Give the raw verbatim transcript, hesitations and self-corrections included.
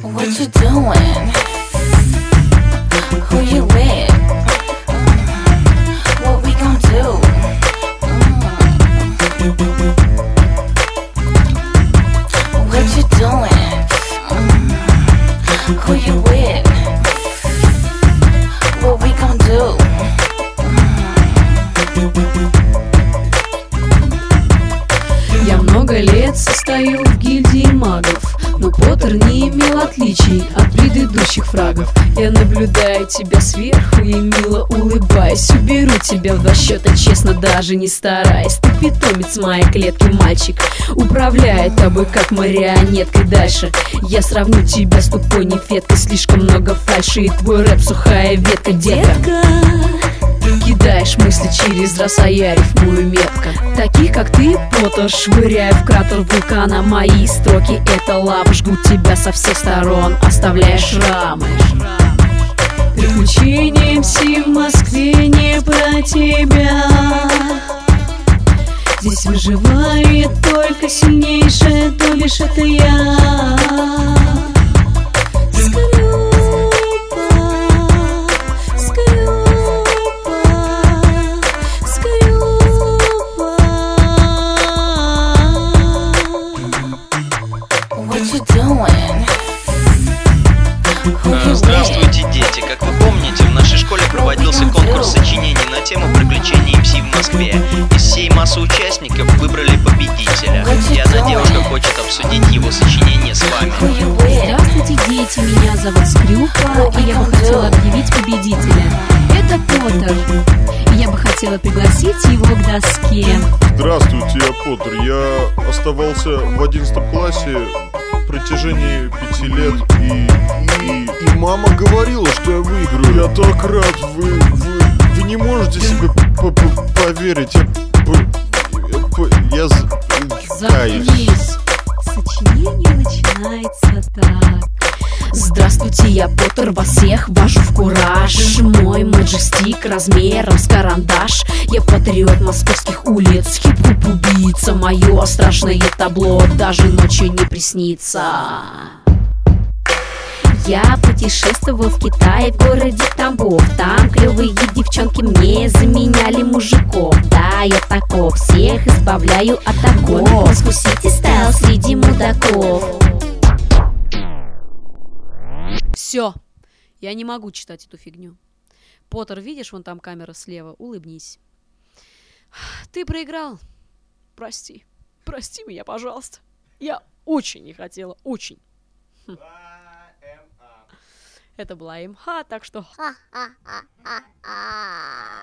What you doing? Who you with? What we gon' do? What you doing? Who you with? What we gon' do? Я много лет состою в гильдии магов, но Поттер не имел отличий от предыдущих фрагов. Я наблюдаю тебя сверху и мило улыбаюсь. Уберу тебя в два счета, честно, даже не стараясь. Ты питомец моей клетки, мальчик, управляет тобой как марионеткой. Дальше я сравню тебя с тупой нефеткой. Слишком много фальши, и твой рэп сухая ветка, детка. Кидаешь мысли через раз, а я рифмую метко. Таких, как ты, Поттер, швыряю в кратер вулкана. Мои строки — это лава, жгут тебя со всех сторон, оставляя шрамы. Приключения эм си в Москве не про тебя. Здесь выживает только сильнейшая, то лишь это я. Здравствуйте, дети! Как вы помните, в нашей школе проводился конкурс сочинений на тему приключений эм си в Москве. Из всей массы участников выбрали победителя. И одна девушка хочет обсудить его сочинение с вами. Здравствуйте, дети! Меня зовут Скрюпа, и я бы хотела объявить победителя. Это Поттер. И я бы хотела пригласить его к доске. Здравствуйте, я Поттер. Я оставался в одиннадцатом классе в протяжении пяти лет, и, и, и мама говорила, что я выиграю. Я так рад, вы, вы, вы не можете себе поверить. Я, я, я, я каюсь. Сочинение начинается так. Здравствуйте, я Поттер, вас всех вожу в кураж. Мой маджестик размером с карандаш. Я патриот московских улиц, хип-хоп убийца. Мое страшное табло даже ночью не приснится. Я путешествовал в Китае, в городе Тамбов. Там клевые девчонки мне заменяли мужиков. Да, я таков, всех избавляю от оков. Москву Сити стайл среди мудаков. Все, я не могу читать эту фигню. Поттер, видишь, вон там камера слева, улыбнись. Ты проиграл. Прости, прости меня, пожалуйста. Я очень не хотела, очень. Хм. Это была МХ, так что...